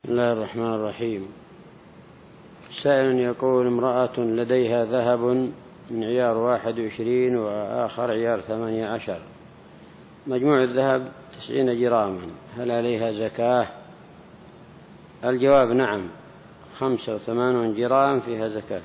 بسم الله الرحمن الرحيم. سائل يقول: امرأة لديها ذهب من عيار 21 وآخر عيار 18، مجموع الذهب 90 جراما، هل عليها زكاة؟ الجواب: نعم، 85 جرام فيها زكاة،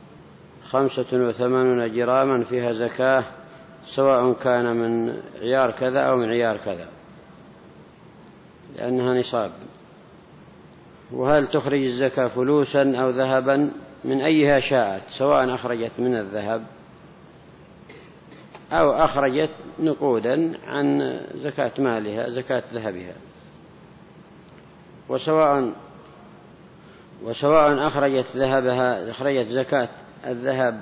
85 جراما فيها زكاة، سواء كان من عيار كذا أو من عيار كذا، لأنها نصاب. وهل تخرج الزكاة فلوسا أو ذهبا؟ من أيها شاءت، سواء أخرجت من الذهب أو أخرجت نقودا عن زكاة مالها، زكاة ذهبها. وسواء أخرجت زكاة الذهب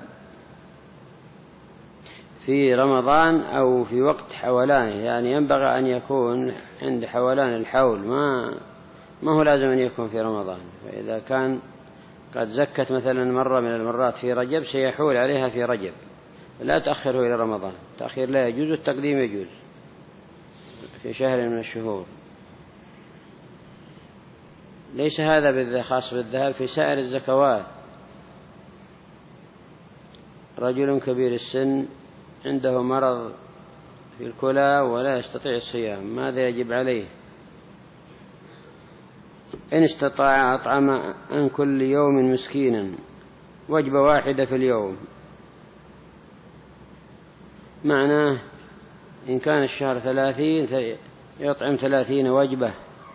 في رمضان أو في وقت حولانه، يعني ينبغي أن يكون عند حولان الحول، ما هو لازم أن يكون في رمضان. فإذا كان قد زكت مثلا مرة من المرات في رجب، سيحول عليها في رجب، لا تأخره إلى رمضان، التأخير لا يجوز، التقديم يجوز في شهر من الشهور. ليس هذا خاص بالذهب، في سائر الزكوات. رجل كبير السن عنده مرض في الكلى ولا يستطيع الصيام، ماذا يجب عليه؟ إن استطاع أطعم عن كل يوم مسكينا وجبة واحدة في اليوم. معناه إن كان الشهر 30 يطعم 30 وجبة،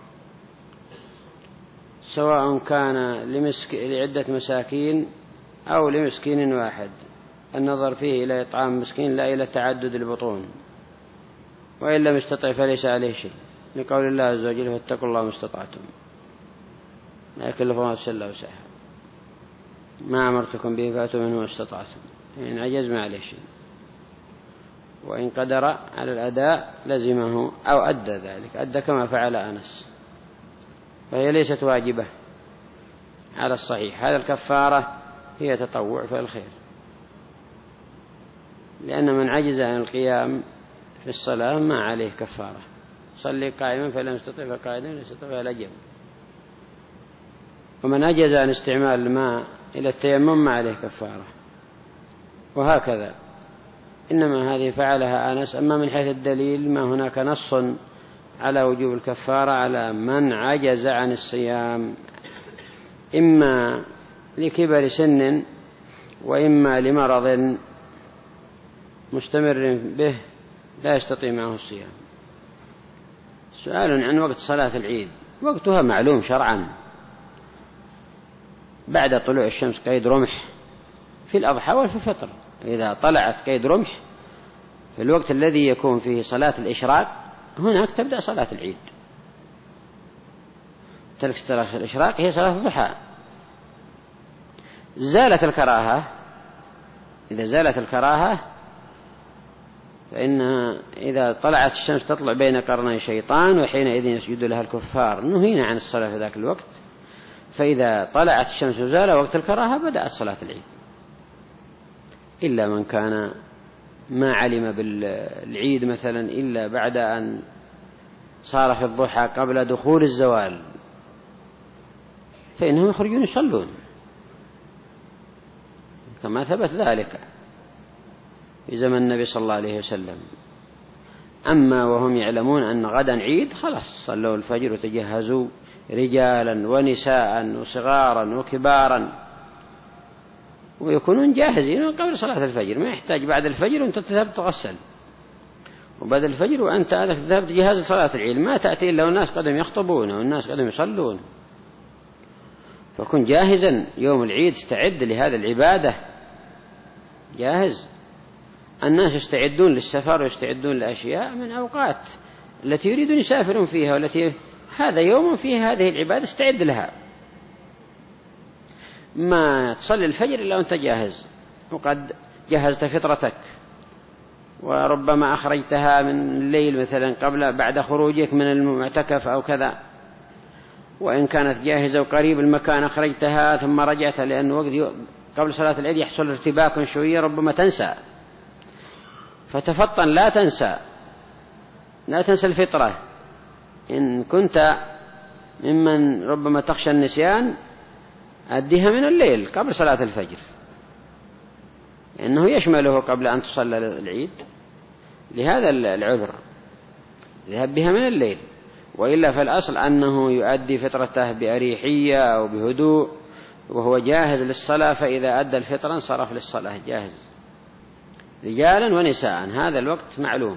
سواء كان لعدة مساكين أو لمسكين واحد. النظر فيه إلى إطعام مسكين لا إلى تعدد البطون. وإن لم يستطع فليس عليه شيء، لقول الله عز وجل: فاتقوا الله ما استطعتم، لا يكلف الله نفسا إلا وسعها، ما أمرتكم به فأتوا منه ما استطعتم. إن عجز ما عليه شيء، وإن قدر على الأداء لزمه أو أدى ذلك، أدى كما فعل أنس، فهي ليست واجبة على الصحيح. هذا الكفارة هي تطوع في الخير، لأن من عجز عن القيام في الصلاة ما عليه كفارة. صلي قائما فلم يستطع فقاعدا، لم يستطع فعلى جنب. ومن عجز عن استعمال الماء إلى التيمم ما عليه كفارة، وهكذا. إنما هذه فعلها أنس. أما من حيث الدليل، ما هناك نص على وجوب الكفارة على من عجز عن الصيام، إما لكبر سن وإما لمرض مستمر به لا يستطيع معه الصيام. سؤال عن وقت صلاة العيد. وقتها معلوم شرعا، بعد طلوع الشمس قيد رمح في الأضحى وفي الفطر. إذا طلعت قيد رمح في الوقت الذي يكون فيه صلاة الإشراق، هناك تبدأ صلاة العيد. تلك صلاة الإشراق هي صلاة الضحى. زالت الكراهة، إذا زالت الكراهة فإن إذا طلعت الشمس تطلع بين قرني شيطان، وحينئذ يسجد لها الكفار. نهينا عن الصلاة في ذاك الوقت. فإذا طلعت الشمس وزال وقت الكراهة بدأت صلاة العيد، إلا من كان ما علم بالعيد مثلا إلا بعد أن صار في الضحى قبل دخول الزوال، فإنهم يخرجون يصلون كما ثبت ذلك في زمن النبي صلى الله عليه وسلم. أما وهم يعلمون أن غدا عيد، خلاص صلوا الفجر وتجهزوا، رجالا ونساء وصغارا وكبارا، ويكونون جاهزين قبل صلاة الفجر. ما يحتاج بعد الفجر وأنت تذهب تغسل، وبعد الفجر وأنت تذهب تجهز صلاة العيد. ما تأتي إلا والناس قدم يخطبون والناس قدم يصلون. فكن جاهزا يوم العيد، استعد لهذا العبادة، جاهز. الناس يستعدون للسفر ويستعدون لأشياء من أوقات التي يريدون يسافرون فيها، والتي هذا يوم فيه هذه العبادة، استعد لها. ما تصلي الفجر إلا وأنت جاهز، وقد جهزت فطرتك، وربما أخرجتها من الليل مثلا بعد خروجك من المعتكف أو كذا، وإن كانت جاهزة وقريب المكان أخرجتها ثم رجعت، لأن وقت قبل صلاة العيد يحصل ارتباك شوية، ربما تنسى، فتفطن، لا تنسى الفطرة. إن كنت ممن ربما تخشى النسيان أديها من الليل قبل صلاة الفجر، لأنه يشمله قبل أن تصلى العيد، لهذا العذر ذهب بها من الليل. وإلا فالأصل أنه يؤدي فطرته بأريحية أو بهدوء وهو جاهز للصلاة، فإذا أدى الفطرة انصرف للصلاة جاهز، رجالا ونساء، هذا الوقت معلوم.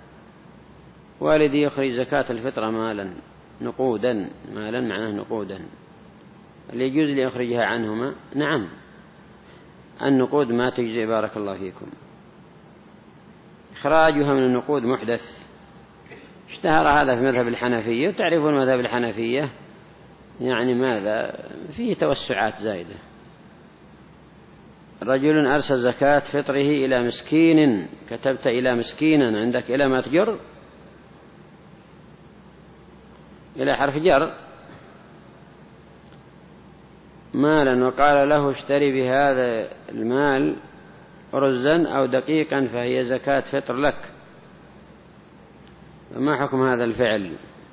والذي يخرج زكاة الفطرة مالا نقودا، مالا معناه نقودا، اللي يجوز ليخرجها عنهما. نعم، النقود ما تجزي، بارك الله فيكم. إخراجها من النقود محدث، اشتهر هذا في مذهب الحنفية. تعرفون مذهب الحنفية يعني ماذا؟ فيه توسعات زائدة. رجل أرسل زكاة فطره إلى مسكين، كتبت إلى مسكينا، عندك إلى ما تجر إلى حرف جر مالا، وقال له اشتري بهذا المال رزا أو دقيقا فهي زكاة فطر لك، فما حكم هذا الفعل؟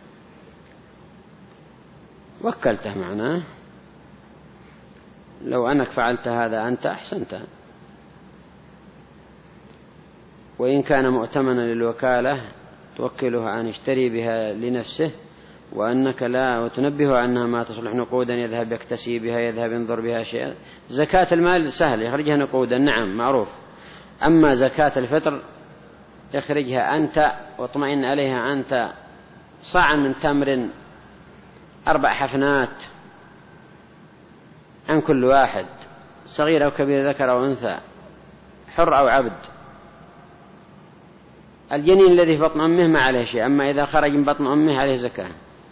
وكلته معناه، لو أنك فعلت هذا أنت أحسنت، وإن كان مؤتمنا للوكالة توكله أن يشتري بها لنفسه، وأنك لا وتنبه أنها ما تصلح نقودا يذهب يكتسي بها، يذهب ينظر بها شيئا. زكاة المال سهل يخرجها نقودا، نعم معروف. أما زكاة الفطر يخرجها أنت واطمئن عليها أنت، صاعا من تمر 4 حفنات عن كل واحد، صغير أو كبير، ذكر أو أنثى، حر أو عبد. الجنين الذي في بطن أمه ما عليه شيء، أما إذا خرج من بطن أمه عليه زكاة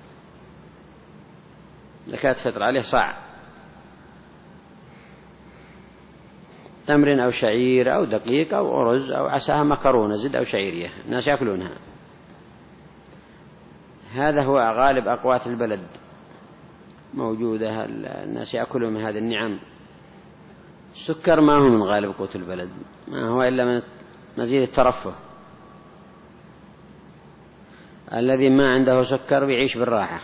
فطر، عليه صاع تمر أو شعير أو دقيق أو أرز أو عساها مكرونة زد أو شعيرية، الناس يأكلونها. هذا هو غالب أقوات البلد موجودة، الناس يأكلون من هذه النعم. السكر ما هو من غالب قوت البلد، ما هو إلا من مزيد الترفه. الذي ما عنده سكر بيعيش بالراحة.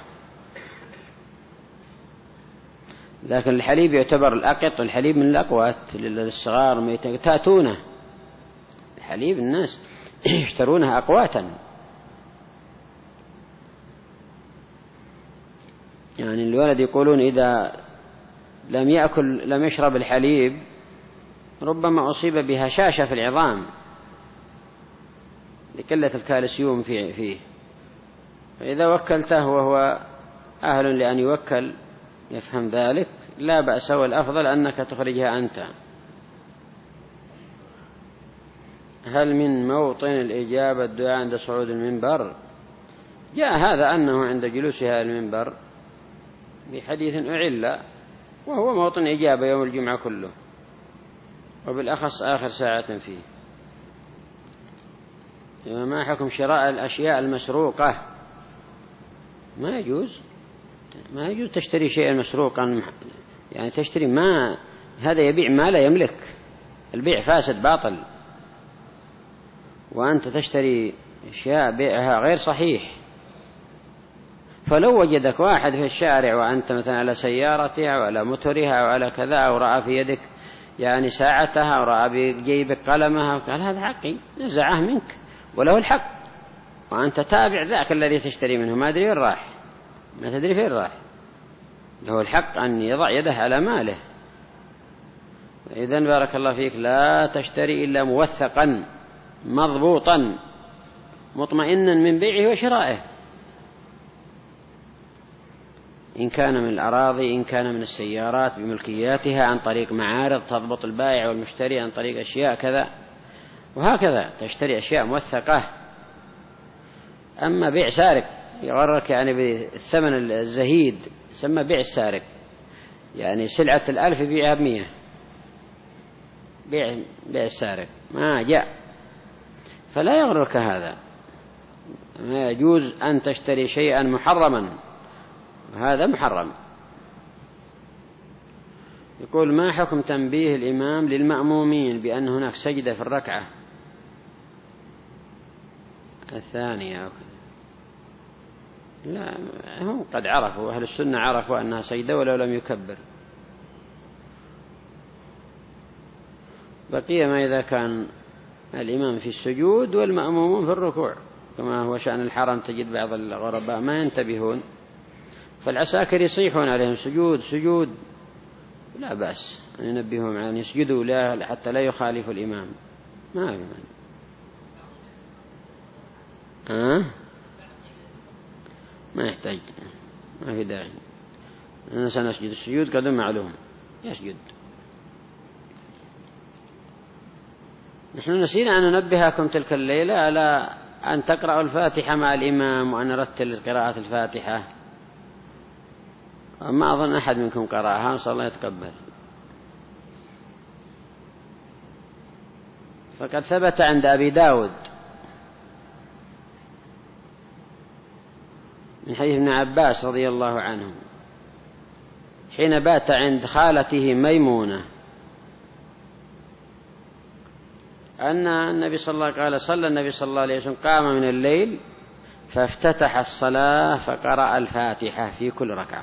لكن الحليب يعتبر الأقط، والحليب من الأقوات للصغار تاتونه. الحليب الناس يشترونها أقواتا، يعني الولد يقولون إذا لم يشرب الحليب ربما أصيب بهشاشة في العظام لقلة الكالسيوم فيه. فإذا وكلته وهو أهل لأن يوكل يفهم ذلك لا بأس، والأفضل أنك تخرجها أنت. هل من موطن الإجابة الدعاء عند صعود المنبر؟ جاء هذا أنه عند جلوسها المنبر بحديث أعلّ، وهو موطن إجابة يوم الجمعة كله، وبالأخص آخر ساعة فيه. ما حكم شراء الأشياء المسروقة؟ ما يجوز تشتري شيئا مسروقا، يعني تشتري ما هذا يبيع ما لا يملك، البيع فاسد باطل، وأنت تشتري أشياء بيعها غير صحيح. فلو وجدك واحد في الشارع وأنت مثلا على سيارتها أو على موتورها أو على كذا، أو رأى في يدك يعني ساعتها أو رأى بجيبك قلمها وقال هذا حقي، نزعه منك وله الحق، وأنت تابع ذاك الذي تشتري منه، ما أدري وين راح، ما تدري فين راح، له الحق أن يضع يده على ماله. إذن بارك الله فيك لا تشتري إلا موثقا مضبوطا مطمئنا من بيعه وشرائه، إن كان من الأراضي، إن كان من السيارات بملكياتها، عن طريق معارض تضبط البائع والمشتري، عن طريق أشياء كذا، وهكذا تشتري أشياء موثقة. أما بيع سارق يغرك يعني بالثمن الزهيد يسمى بيع السارق، يعني سلعة 1000 يبيعها 100، بيع السارق ما جاء، فلا يغرك هذا. ما يجوز أن تشتري شيئا محرما، هذا محرم. يقول ما حكم تنبيه الإمام للمأمومين بأن هناك سجدة في الركعة الثانية؟ لا، هم قد عرفوا، أهل السنة عرفوا أنها سجدة ولو لم يكبر. بقي ما إذا كان الإمام في السجود والمأمومون في الركوع، كما هو شأن الحرم، تجد بعض الغرباء ما ينتبهون، فالعساكر يصيحون عليهم سجود سجود، لا بأس أن ينبههم عن يسجدوا لا حتى لا يخالفوا الإمام، ما في مانع. ما يحتاج، ما في داعي، أنا سنسجد، السجود قد معلوم يسجد. نحن نسينا أن ننبهكم تلك الليلة على أن تقرأوا الفاتحة مع الإمام، وأن نرتل قراءة الفاتحة، ما أظن أحد منكم قرأها، نسأل الله يتقبل. فقد ثبت عند أبي داود من حديث ابن عباس رضي الله عنه حين بات عند خالته ميمونة أن النبي صلى الله عليه وسلم قال: صلى النبي صلى الله عليه وسلم، قام من الليل فافتتح الصلاة فقرأ الفاتحة في كل ركعة.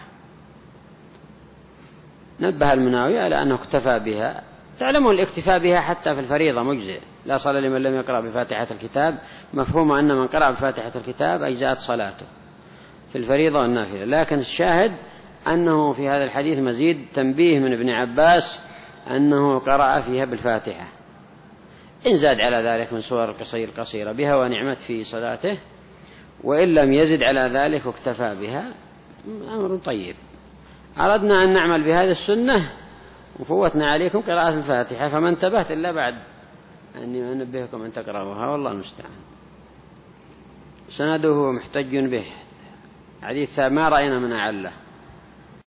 نبه المناوي على أنه اكتفى بها. تعلمون الاكتفاء بها حتى في الفريضة مجزئ، لا صلاة لمن لم يقرأ بفاتحة الكتاب، مفهوم أن من قرأ بفاتحة الكتاب أجزأت صلاته في الفريضة والنافلة. لكن الشاهد أنه في هذا الحديث مزيد تنبيه من ابن عباس أنه قرأ فيها بالفاتحة، إن زاد على ذلك من سور القصيرة بها ونعمت في صلاته، وإن لم يزد على ذلك واكتفى بها، أمر طيب. أردنا أن نعمل بهذه السنة وفوتنا عليكم قراءة الفاتحة، فما انتبهت إلا بعد أني أنبهكم أن تقرأوها، والله المستعان. سنده محتج به، حديث ما رأينا من أعله.